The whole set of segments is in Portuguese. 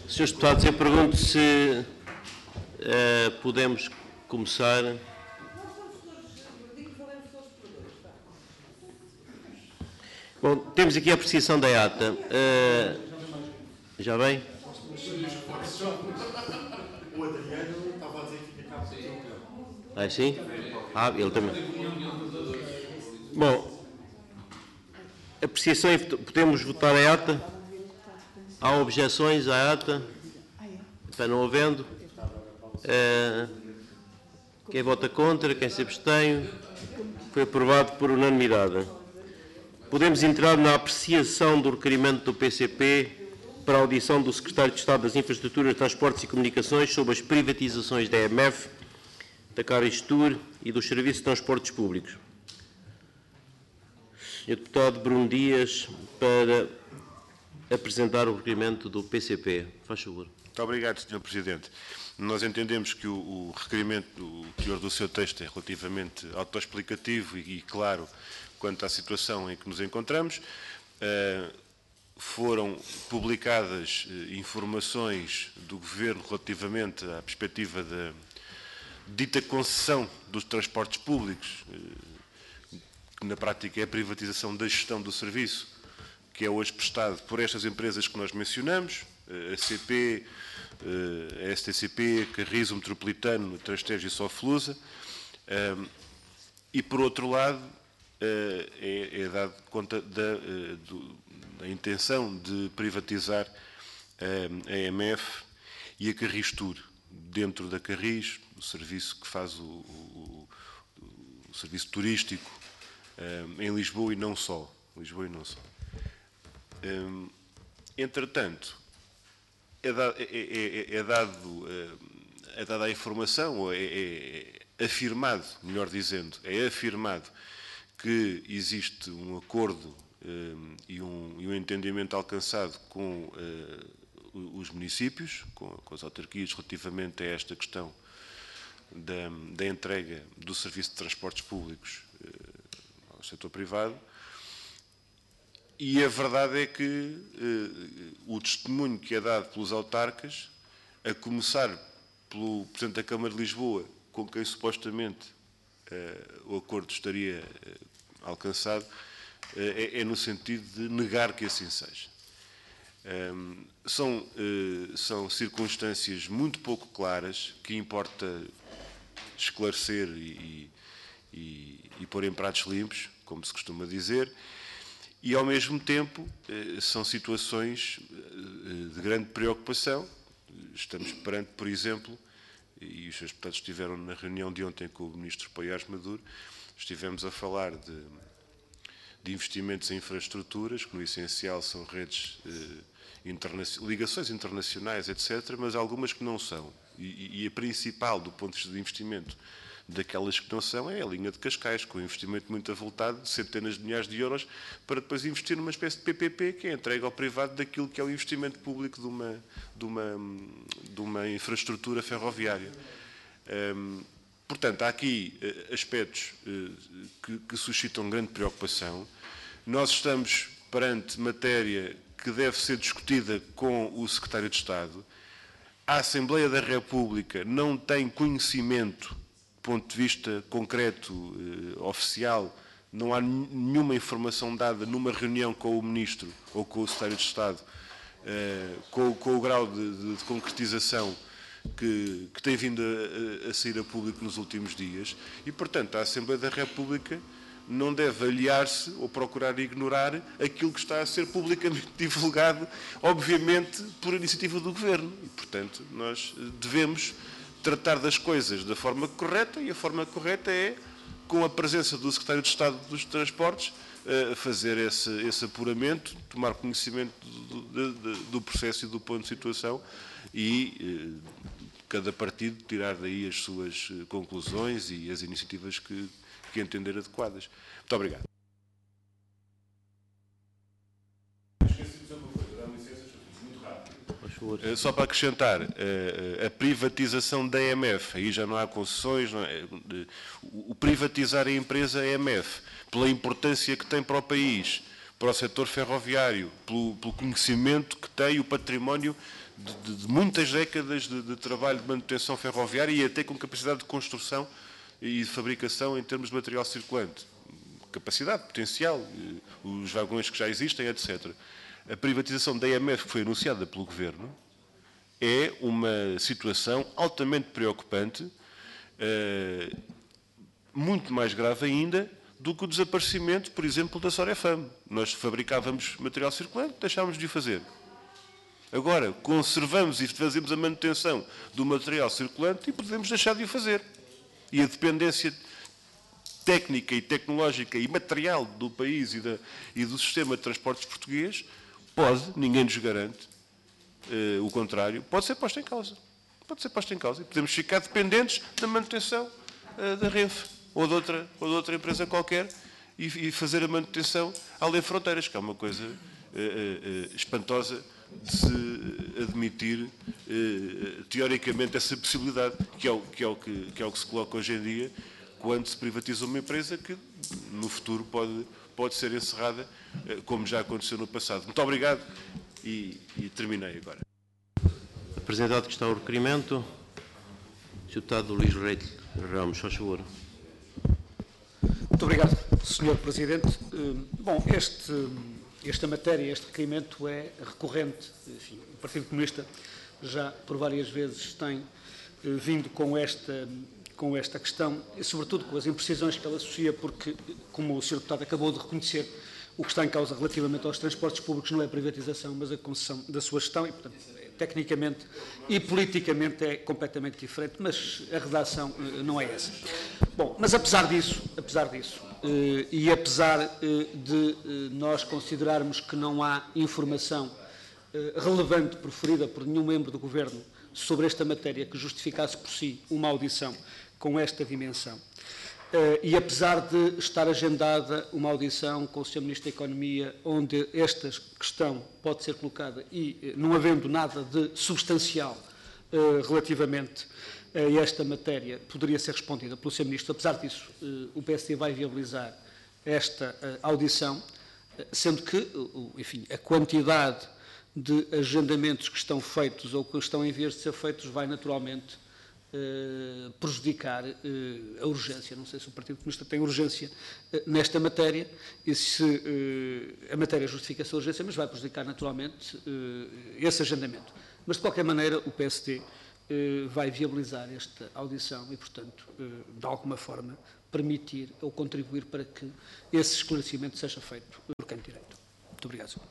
Senhores deputados, eu pergunto se podemos começar. Bom, temos aqui a apreciação da ata. Já bem? O Adriano estava a dizer que fica cá para o Ah, sim? Ah, ele também. Bom, apreciação e podemos votar a ata? Há objeções à ata? Para não havendo? Quem vota contra? Quem se abstém? Foi aprovado por unanimidade. Podemos entrar na apreciação do requerimento do PCP para a audição do Secretário de Estado das Infraestruturas, Transportes e Comunicações sobre as privatizações da EMF, da Caristur e dos Serviços de Transportes Públicos. Sr. Deputado Bruno Dias, para apresentar o requerimento do PCP. Faz favor. Muito obrigado, Sr. Presidente. Nós entendemos que o requerimento, o teor do seu texto é relativamente autoexplicativo e claro quanto à situação em que nos encontramos. Foram publicadas informações do Governo relativamente à perspectiva da dita concessão dos transportes públicos, que na prática é a privatização da gestão do serviço, que é hoje prestado por estas empresas que nós mencionamos, a CP, a STCP, Carris, o Metropolitano, a Transtejo e Soflusa, e por outro lado é dado conta da intenção de privatizar a EMF e a Carristur, dentro da Carris, o serviço que faz o serviço turístico em Lisboa e não só. Entretanto, é dada a informação, ou é afirmado, melhor dizendo, é afirmado que existe um acordo e um entendimento alcançado com os municípios, com as autarquias, relativamente a esta questão da entrega do serviço de transportes públicos ao setor privado. E a verdade é que o testemunho que é dado pelos autarcas, a começar pelo Presidente da Câmara de Lisboa, com quem supostamente o acordo estaria alcançado, é no sentido de negar que assim seja. São circunstâncias muito pouco claras que importa esclarecer e pôr em pratos limpos, como se costuma dizer, e ao mesmo tempo são situações de grande preocupação. Estamos perante, por exemplo, e os seus deputados estiveram na reunião de ontem com o Ministro Paiás Maduro, estivemos a falar de investimentos em infraestruturas, que no essencial são redes, ligações internacionais, etc., mas algumas que não são. E a principal, do ponto de vista de investimento, daquelas que não são, é a linha de Cascais, com um investimento muito avultado de centenas de milhares de euros, para depois investir numa espécie de PPP, que é entregue ao privado daquilo que é o investimento público de uma infraestrutura ferroviária. Portanto, há aqui aspectos que suscitam grande preocupação. Nós estamos perante matéria que deve ser discutida com o Secretário de Estado. A Assembleia da República não tem conhecimento, do ponto de vista concreto, oficial, não há nenhuma informação dada numa reunião com o Ministro ou com o Secretário de Estado, com o grau de concretização que tem vindo a sair a público nos últimos dias e, portanto, a Assembleia da República não deve aliar-se ou procurar ignorar aquilo que está a ser publicamente divulgado, obviamente, por iniciativa do Governo. E, portanto, nós devemos tratar das coisas da forma correta e a forma correta é, com a presença do Secretário de Estado dos Transportes, fazer esse apuramento, tomar conhecimento do processo e do ponto de situação e cada partido tirar daí as suas conclusões e as iniciativas que entender adequadas. Muito obrigado. Só para acrescentar, a privatização da EMF, aí já não há concessões, o privatizar a empresa EMF, pela importância que tem para o país, para o setor ferroviário, pelo conhecimento que tem, o património de muitas décadas de trabalho de manutenção ferroviária e até com capacidade de construção e de fabricação em termos de material circulante. Capacidade, potencial, os vagões que já existem, etc. A privatização da EMF, que foi anunciada pelo Governo, é uma situação altamente preocupante, muito mais grave ainda do que o desaparecimento, por exemplo, da Sorefam. Nós fabricávamos material circulante, deixámos de o fazer. Agora, conservamos e fazemos a manutenção do material circulante e podemos deixar de o fazer. E a dependência técnica e tecnológica e material do país e do sistema de transportes português pode, ninguém nos garante, o contrário, pode ser posta em causa. Pode ser posta em causa. E podemos ficar dependentes da manutenção da Renfe ou de outra empresa qualquer e fazer a manutenção além fronteiras, que é uma coisa espantosa de se admitir teoricamente essa possibilidade, que é o que se coloca hoje em dia, quando se privatiza uma empresa que no futuro pode ser encerrada, como já aconteceu no passado. Muito obrigado e terminei agora. Apresentado que está o requerimento, Sr. Deputado Luís Reis Ramos, faz favor. Muito obrigado, Sr. Presidente. Bom, esta matéria, este requerimento é recorrente. Enfim, o Partido Comunista já por várias vezes tem vindo com esta questão, e sobretudo com as imprecisões que ela associa, porque, como o Sr. Deputado acabou de reconhecer, o que está em causa relativamente aos transportes públicos não é a privatização, mas a concessão da sua gestão, e, portanto, tecnicamente e politicamente é completamente diferente, mas a redação não é essa. Bom, mas apesar disso, e apesar de nós considerarmos que não há informação relevante proferida por nenhum membro do Governo sobre esta matéria que justificasse por si uma audição com esta dimensão, e apesar de estar agendada uma audição com o Sr. Ministro da Economia, onde esta questão pode ser colocada e não havendo nada de substancial relativamente a esta matéria, poderia ser respondida pelo Sr. Ministro. Apesar disso, o PSD vai viabilizar esta audição, sendo que, enfim, a quantidade de agendamentos que estão feitos ou que estão em vias de ser feitos vai naturalmente prejudicar a urgência. Não sei se o Partido Comunista tem urgência nesta matéria e se a matéria justifica essa urgência, mas vai prejudicar naturalmente esse agendamento. Mas, de qualquer maneira, o PSD vai viabilizar esta audição e, portanto, de alguma forma, permitir ou contribuir para que esse esclarecimento seja feito por quem de direito. Muito obrigado, Sr.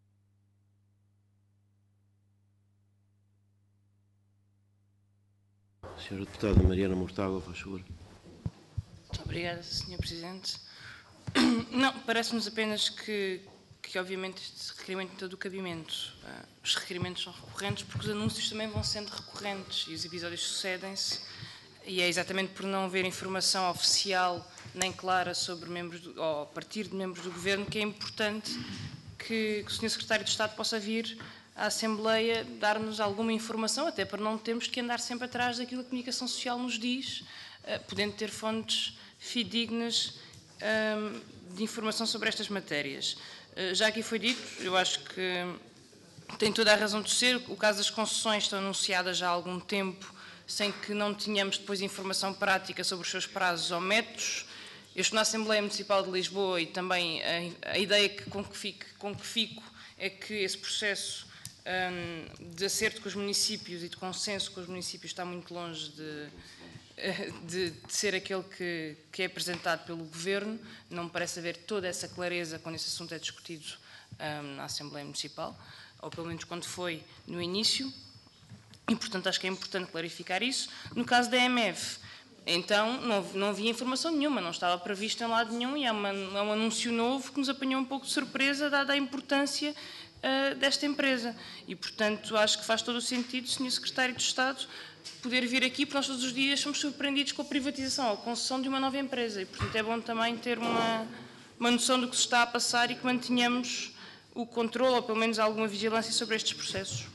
Senhora Deputada Mariana Mortágua, faz favor. Muito obrigada, Sr. Presidente. Não, parece-nos apenas que obviamente este requerimento tem todo o cabimento. Os requerimentos são recorrentes porque os anúncios também vão sendo recorrentes e os episódios sucedem-se, e é exatamente por não haver informação oficial nem clara sobre membros, ou a partir de membros do Governo, que é importante que o Sr. Secretário de Estado possa vir à Assembleia dar-nos alguma informação, até para não termos que andar sempre atrás daquilo que a comunicação social nos diz, podendo ter fontes fidedignas de informação sobre estas matérias. Já aqui foi dito, eu acho que tem toda a razão de ser, o caso das concessões estão anunciadas já há algum tempo, sem que não tenhamos depois informação prática sobre os seus prazos ou métodos. Eu estou na Assembleia Municipal de Lisboa e também a ideia com que fico é que esse processo de acerto com os municípios e de consenso com os municípios está muito longe de ser aquele que é apresentado pelo Governo. Não me parece haver toda essa clareza quando esse assunto é discutido na Assembleia Municipal, ou pelo menos quando foi no início, e portanto acho que é importante clarificar isso. No caso da EMF, então não havia informação nenhuma, não estava previsto em lado nenhum, e é um anúncio novo que nos apanhou um pouco de surpresa, dada a importância desta empresa. E, portanto, acho que faz todo o sentido, Sr. Secretário de Estado, poder vir aqui, porque nós todos os dias somos surpreendidos com a privatização ou a concessão de uma nova empresa. E, portanto, é bom também ter uma noção do que se está a passar e que mantenhamos o controle, ou pelo menos alguma vigilância sobre estes processos.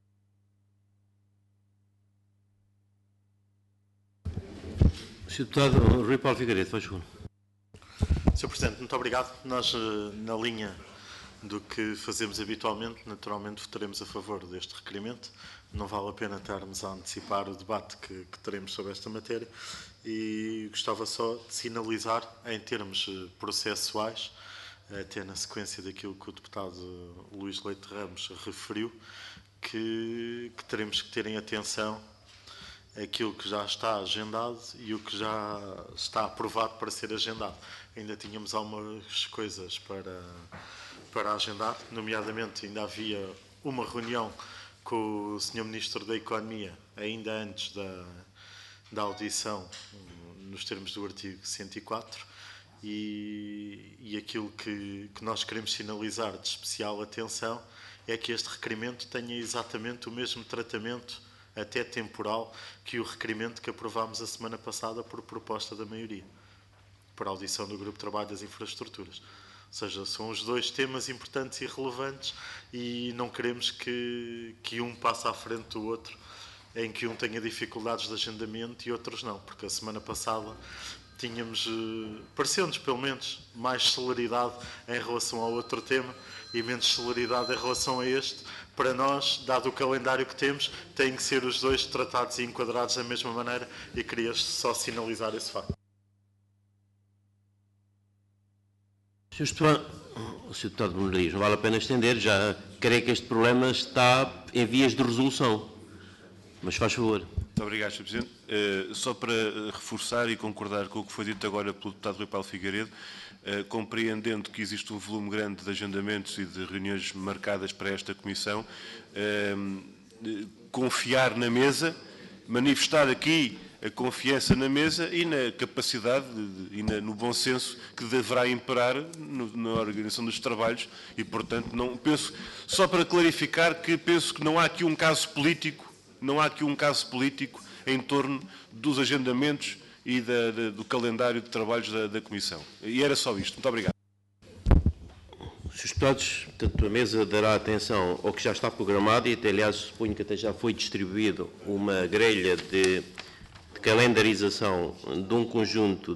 Sr. Deputado Rui Paulo Figueiredo, faz favor. Sr. Presidente, muito obrigado. Nós, na linha do que fazemos habitualmente, naturalmente votaremos a favor deste requerimento. Não vale a pena estarmos a antecipar o debate que teremos sobre esta matéria e gostava só de sinalizar, em termos processuais, até na sequência daquilo que o deputado Luís Leite Ramos referiu, que teremos que ter em atenção aquilo que já está agendado e o que já está aprovado para ser agendado. Ainda tínhamos algumas coisas para agendar, nomeadamente ainda havia uma reunião com o Sr. Ministro da Economia, ainda antes da audição, nos termos do artigo 104, e aquilo que nós queremos sinalizar de especial atenção é que este requerimento tenha exatamente o mesmo tratamento, até temporal, que o requerimento que aprovámos a semana passada por proposta da maioria, por audição do Grupo de Trabalho das Infraestruturas. Ou seja, são os dois temas importantes e relevantes e não queremos que um passe à frente do outro, em que um tenha dificuldades de agendamento e outros não, porque a semana passada tínhamos, pareceu-nos pelo menos, mais celeridade em relação ao outro tema e menos celeridade em relação a este. Para nós, dado o calendário que temos, têm que ser os dois tratados e enquadrados da mesma maneira e queria só sinalizar esse facto. Sr. Deputado Bruno Dias, não vale a pena estender, já creio que este problema está em vias de resolução, mas faz favor. Muito obrigado, Sr. Presidente. Só para reforçar e concordar com o que foi dito agora pelo deputado Rui Paulo Figueiredo, compreendendo que existe um volume grande de agendamentos e de reuniões marcadas para esta Comissão, confiar na mesa, manifestar aqui a confiança na mesa e na capacidade e no bom senso que deverá imperar na organização dos trabalhos e, portanto, não penso, só para clarificar que penso que não há aqui um caso político, em torno dos agendamentos e do calendário de trabalhos da Comissão. E era só isto. Muito obrigado. Srs. Deputados, portanto, a mesa dará atenção ao que já está programado e até, aliás, suponho que até já foi distribuído uma grelha de calendarização de um conjunto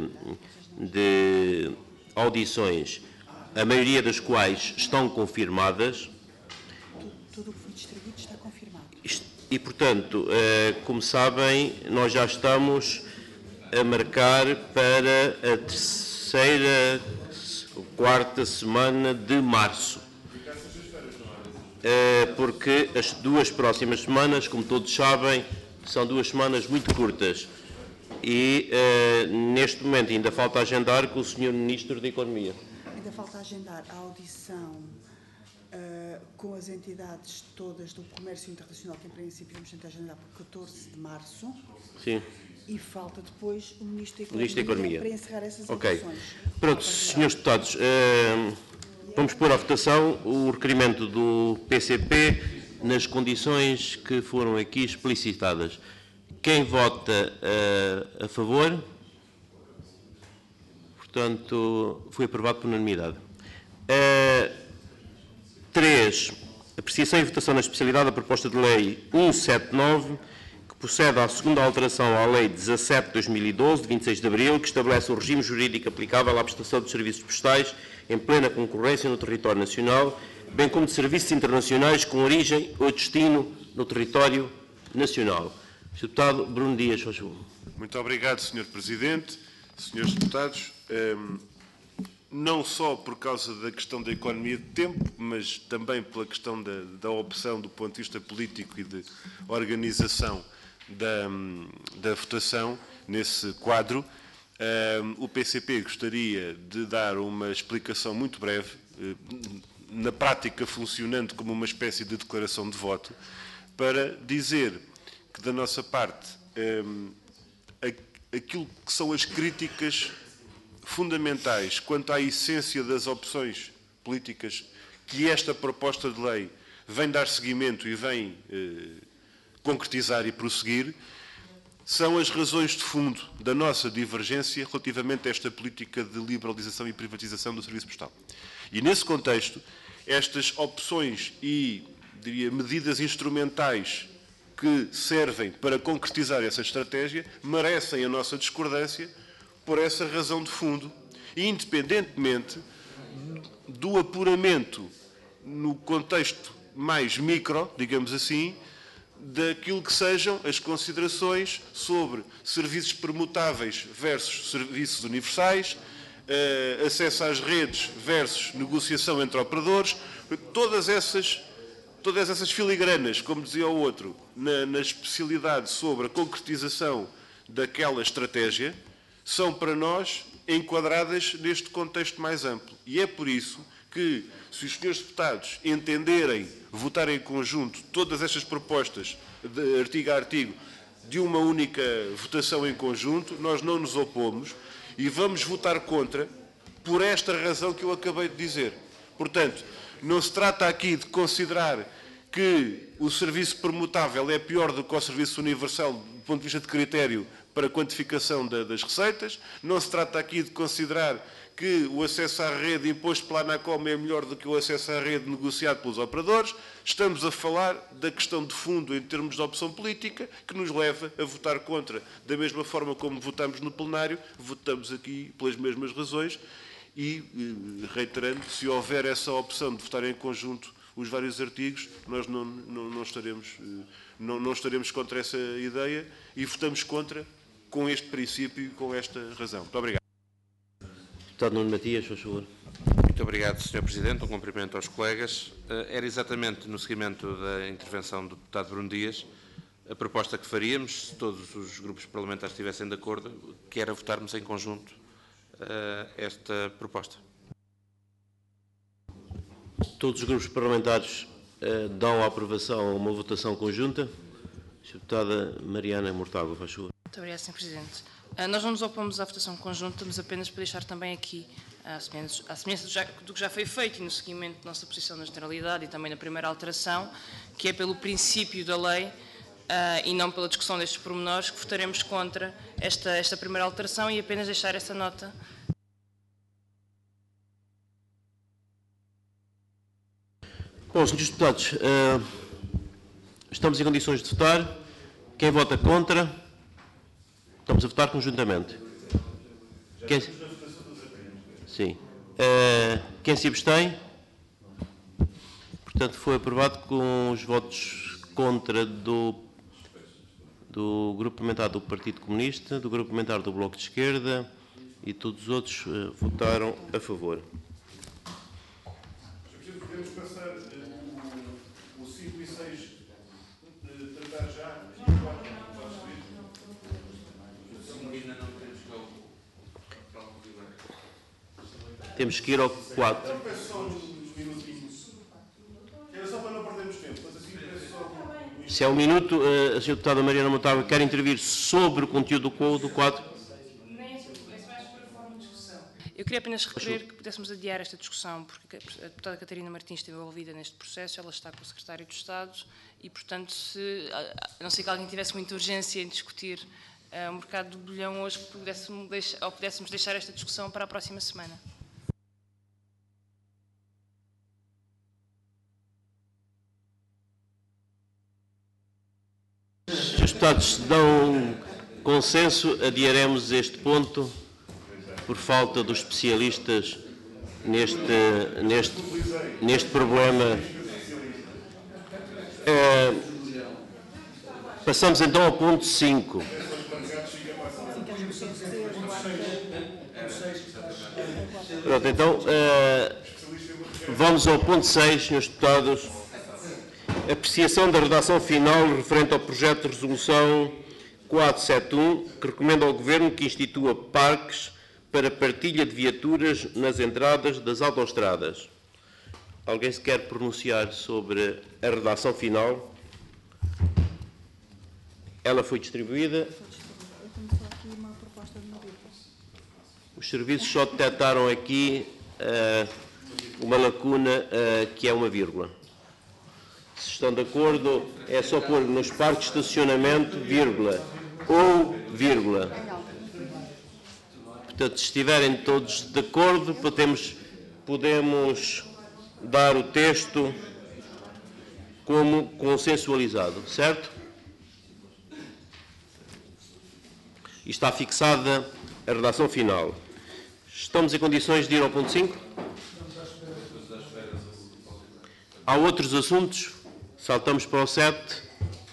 de audições, a maioria das quais estão confirmadas. Tudo o que foi distribuído está confirmado. E, portanto, como sabem, nós já estamos a marcar para a terceira ou quarta semana de março. Porque as duas próximas semanas, como todos sabem, são 2 semanas muito curtas e, neste momento, ainda falta agendar com o Sr. Ministro da Economia. Ainda falta agendar a audição com as entidades todas do comércio internacional, que em princípio vamos tentar agendar para 14 de março. Sim. E falta depois o Ministro da Economia para encerrar essas ok. audições. Pronto, Srs. Deputados, vamos pôr à votação o requerimento do PCP nas condições que foram aqui explicitadas. Quem vota a favor? Portanto, foi aprovado por unanimidade. 3. Apreciação e votação na especialidade da proposta de lei 179, que procede à segunda alteração à lei 17/2012, de 26 de abril, que estabelece o regime jurídico aplicável à prestação de serviços postais em plena concorrência no território nacional, bem como de serviços internacionais com origem ou destino no território nacional. Sr. Deputado Bruno Dias, faz favor. Muito obrigado, Sr. Presidente. Senhores Deputados, não só por causa da questão da economia de tempo, mas também pela questão da opção do ponto de vista político e de organização da votação nesse quadro, o PCP gostaria de dar uma explicação muito breve, na prática funcionando como uma espécie de declaração de voto, para dizer que, da nossa parte, aquilo que são as críticas fundamentais quanto à essência das opções políticas que esta proposta de lei vem dar seguimento e vem concretizar e prosseguir, são as razões de fundo da nossa divergência relativamente a esta política de liberalização e privatização do serviço postal. E, nesse contexto, estas opções e, diria, medidas instrumentais que servem para concretizar essa estratégia merecem a nossa discordância por essa razão de fundo, independentemente do apuramento no contexto mais micro, digamos assim, daquilo que sejam as considerações sobre serviços permutáveis versus serviços universais, acesso às redes versus negociação entre operadores, todas essas filigranas, como dizia o outro, na especialidade sobre a concretização daquela estratégia, são para nós enquadradas neste contexto mais amplo. E é por isso que, se os senhores deputados entenderem, votarem em conjunto todas estas propostas, de artigo a artigo, de uma única votação em conjunto, nós não nos opomos e vamos votar contra por esta razão que eu acabei de dizer. Portanto, não se trata aqui de considerar que o serviço permutável é pior do que o serviço universal do ponto de vista de critério para quantificação das receitas, não se trata aqui de considerar que o acesso à rede imposto pela ANACOM é melhor do que o acesso à rede negociado pelos operadores. Estamos a falar da questão de fundo em termos de opção política que nos leva a votar contra. Da mesma forma como votamos no plenário, votamos aqui pelas mesmas razões e, reiterando, se houver essa opção de votar em conjunto os vários artigos, nós não estaremos contra essa ideia e votamos contra com este princípio e com esta razão. Muito obrigado. Deputado Nuno Matias, por favor. Muito obrigado, Sr. Presidente. Um cumprimento aos colegas. Era exatamente no seguimento da intervenção do deputado Bruno Dias a proposta que faríamos, se todos os grupos parlamentares estivessem de acordo, que era votarmos em conjunto esta proposta. Todos os grupos parlamentares dão a aprovação a uma votação conjunta. A deputada Mariana Mortágua, faz favor. Muito obrigada, Sr. Presidente. Nós não nos opomos à votação conjunta, mas apenas para deixar também aqui, à semelhança do que já foi feito e no seguimento da nossa posição na generalidade e também na primeira alteração, que é pelo princípio da lei e não pela discussão destes pormenores, que votaremos contra esta primeira alteração e apenas deixar essa nota. Bom, senhores deputados, estamos em condições de votar. Quem vota contra? Estamos a votar conjuntamente. Sim. Quem se abstém? Portanto, foi aprovado com os votos contra do Grupo Parlamentar do Partido Comunista, do Grupo Parlamentar do Bloco de Esquerda e todos os outros votaram a favor. Podemos passar o 5 e 6 tratar já e o 4 Temos que ir ao 4. Então peço só uns minutinhos. Era só para não perdermos tempo, mas assim peço só Se é um minuto, a Sra. Deputada Mariana Mortágua quer intervir sobre o conteúdo do 4. Eu queria apenas requerer que pudéssemos adiar esta discussão, porque a deputada Catarina Martins esteve envolvida neste processo, ela está com o Secretário de Estado e, portanto, a não ser que alguém tivesse muita urgência em discutir o mercado do bolhão hoje, que pudéssemos deixar esta discussão para a próxima semana. Se os deputados dão consenso, adiaremos este ponto por falta dos especialistas neste problema. Passamos então ao ponto 5. Pronto, então vamos ao ponto 6, senhores deputados. Apreciação da redação final referente ao projeto de resolução 471, que recomenda ao Governo que institua parques para partilha de viaturas nas entradas das autoestradas. Alguém se quer pronunciar sobre a redação final? Ela foi distribuída. Eu tenho só aqui uma proposta de modelo. Os serviços só detectaram aqui uma lacuna que é uma vírgula. Se estão de acordo, é só pôr nos parques de estacionamento, vírgula, ou vírgula. Portanto, se estiverem todos de acordo, podemos dar o texto como consensualizado, certo? E está fixada a redação final. Estamos em condições de ir ao ponto 5? Há outros assuntos? Saltamos para o 7.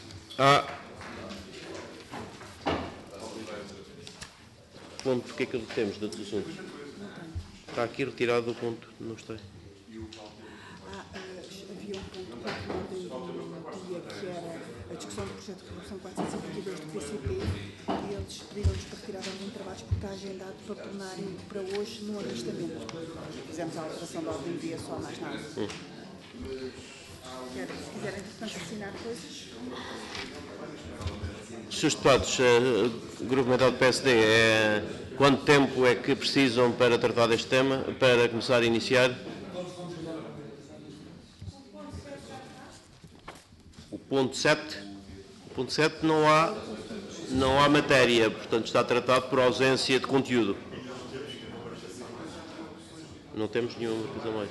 Ponto, o que é que temos de outros assuntos? Está aqui retirado o ponto, não está. Havia um ponto para a ordem do dia que era a discussão do projeto de resolução 452 do PCP e eles pediram-nos para retirar a ordem de trabalhos porque está agendado para tornarem para hoje no ajustamento. Fizemos a alteração da ordem do dia, só mais nada. Se quiserem, entretanto, assinar coisas. Senhores deputados, o Grupo Parlamentar do PSD, quanto tempo é que precisam para tratar deste tema, para começar a iniciar? O ponto 7? O ponto 7 não há matéria, portanto está tratado por ausência de conteúdo. Não temos nenhuma coisa mais.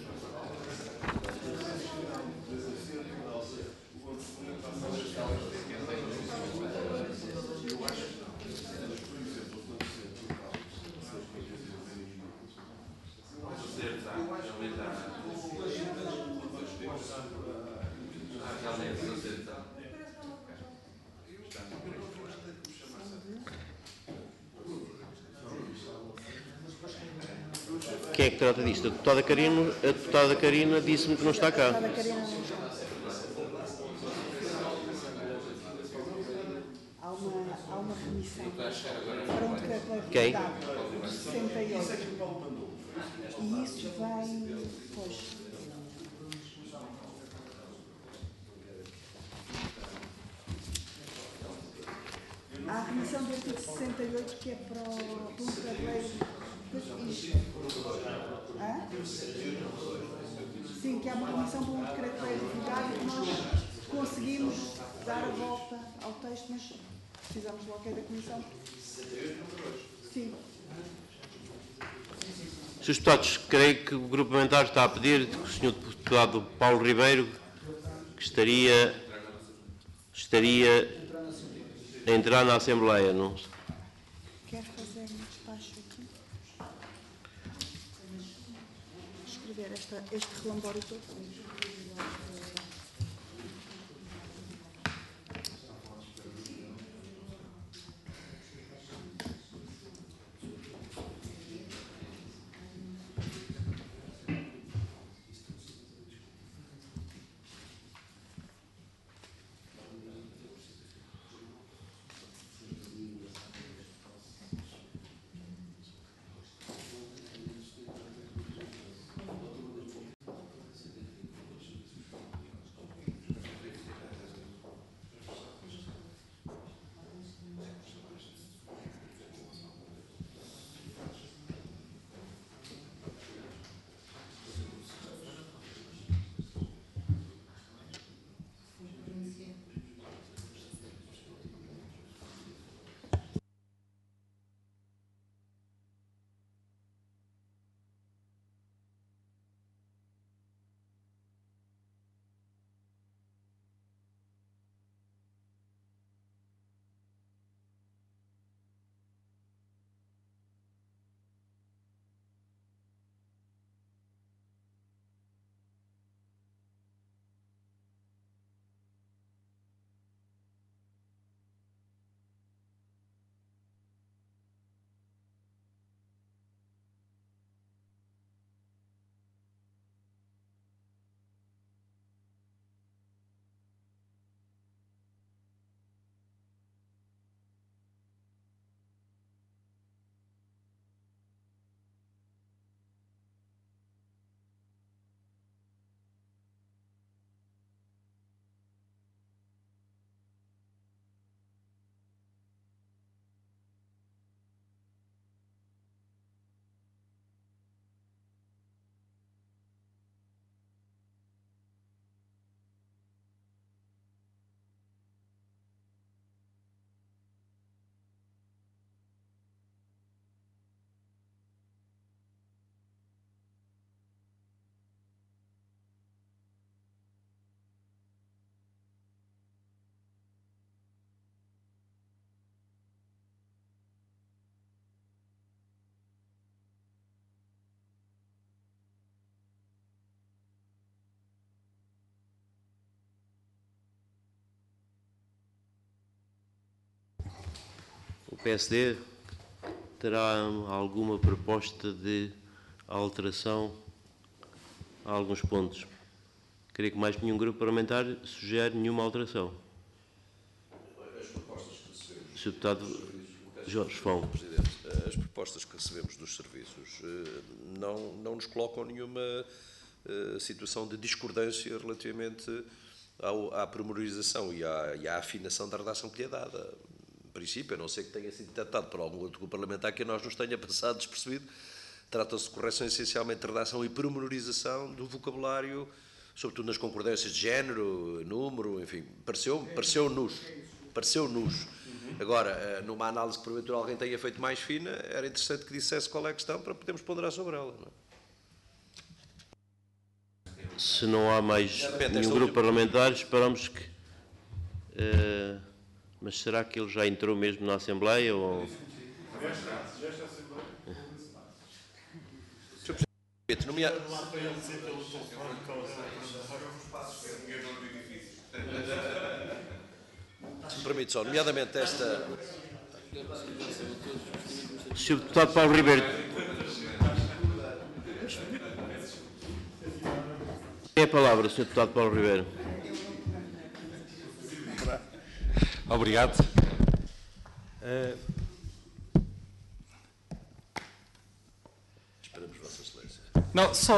Quem é que trata disto? A deputada Karina disse-me que não está cá. Há uma remissão para um decreto Quem? de 68. E isso vem, pois, há a remissão do artigo 68 que é para um decreto-lei. Sim, que há uma remissão para um decreto-lei revogado e que nós conseguimos dar a volta ao texto, mas precisamos do ok da Comissão. Sim. Senhores deputados, creio que o Grupo Parlamentar está a pedir que o Sr. Deputado Paulo Ribeiro, que estaria a entrar na Assembleia, não? Quer fazer um despacho aqui? Escrever este relambório todo? PSD terá alguma proposta de alteração a alguns pontos. Creio que mais nenhum grupo parlamentar sugere nenhuma alteração. As propostas que recebemos... Sr. Deputado Jorge Fão. Presidente, as propostas que recebemos dos serviços não nos colocam nenhuma situação de discordância relativamente à pormenorização e à afinação da redação que lhe é dada. Em princípio, a não ser que tenha sido detectado por algum outro grupo parlamentar que a nós nos tenha passado despercebido, trata-se de correção essencialmente de redação e pormenorização do vocabulário, sobretudo nas concordâncias de género, número, enfim, pareceu-nos. Agora, numa análise que porventura alguém tenha feito mais fina, era interessante que dissesse qual é a questão para podermos ponderar sobre ela. Não é? Se não há mais nenhum grupo parlamentar, esperamos que... mas será que ele já entrou mesmo na Assembleia? Ou... Se me permite só, nomeadamente esta... Sr. Deputado Paulo Ribeiro. Tem a palavra, Sr. Deputado Paulo Ribeiro. Obrigado. Esperamos Vossa Excelência. Não, só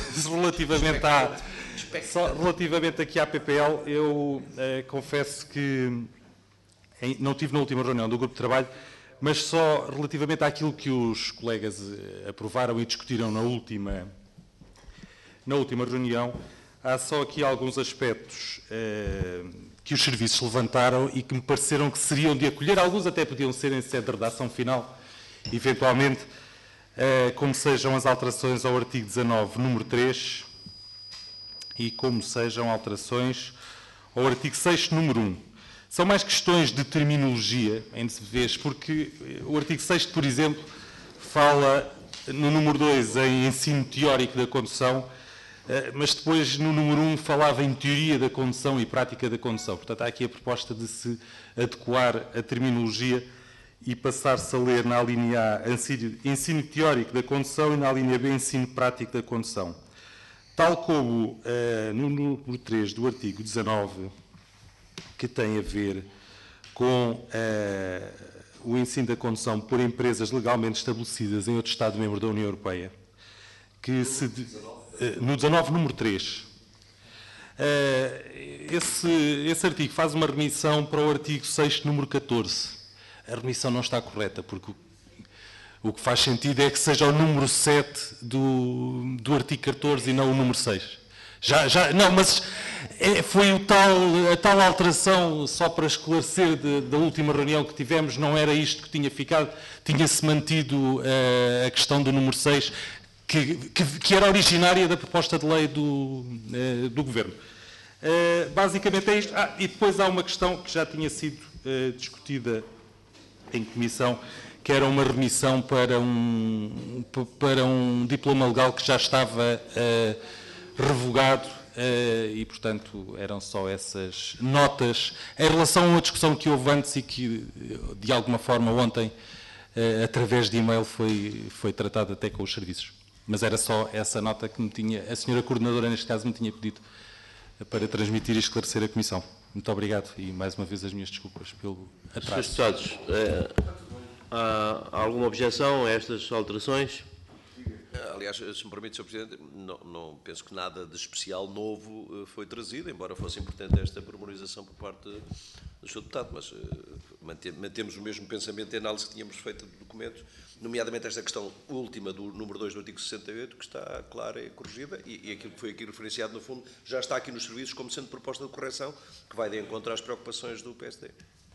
relativamente aqui à PPL, eu confesso que não estive na última reunião do grupo de trabalho, mas só relativamente àquilo que os colegas aprovaram e discutiram na última reunião, há só aqui alguns aspectos que os serviços levantaram e que me pareceram que seriam de acolher. Alguns até podiam ser em sede de redação final, eventualmente, como sejam as alterações ao artigo 19, número 3, e como sejam alterações ao artigo 6, número 1. São mais questões de terminologia, em vez, porque o artigo 6, por exemplo, fala no número 2 em ensino teórico da condução, mas depois no número 1 falava em teoria da condução e prática da condução. Portanto, há aqui a proposta de se adequar a terminologia e passar-se a ler na linha A ensino teórico da condução e na linha B ensino prático da condução. Tal como no número 3 do artigo 19, que tem a ver com o ensino da condução por empresas legalmente estabelecidas em outro Estado-membro da União Europeia, que se... no 19, número 3. Esse artigo faz uma remissão para o artigo 6, número 14. A remissão não está correta, porque o que faz sentido é que seja o número 7 do artigo 14 e não o número 6. Não, mas foi a tal alteração, só para esclarecer, da última reunião que tivemos, não era isto que tinha ficado, tinha-se mantido a questão do número 6, que era originária da proposta de lei do Governo. Basicamente é isto. E depois há uma questão que já tinha sido discutida em comissão, que era uma remissão para um diploma legal que já estava revogado e, portanto, eram só essas notas em relação a uma discussão que houve antes e que, de alguma forma, ontem, através de e-mail, foi tratada até com os serviços. Mas era só essa nota que a senhora coordenadora, neste caso, me tinha pedido para transmitir e esclarecer a Comissão. Muito obrigado e, mais uma vez, as minhas desculpas pelo atraso. Srs. Deputados, há alguma objeção a estas alterações? Aliás, se me permite, Sr. Presidente, não penso que nada de especial novo foi trazido, embora fosse importante esta pormenorização por parte do Sr. Deputado, mas mantemos o mesmo pensamento e análise que tínhamos feito do documento, nomeadamente esta questão última do número 2 do artigo 68, que está clara e corrigida, e aquilo que foi aqui referenciado, no fundo, já está aqui nos serviços como sendo proposta de correção, que vai de encontro às preocupações do PSD.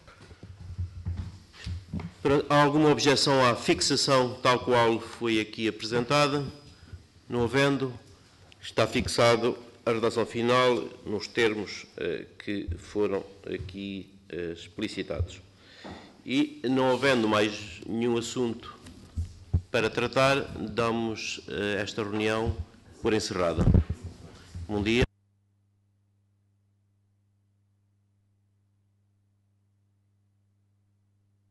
Há alguma objeção à fixação tal qual foi aqui apresentada? Não havendo, está fixado a redação final nos termos que foram aqui explicitados. E, não havendo mais nenhum assunto para tratar, damos esta reunião por encerrada. Bom dia.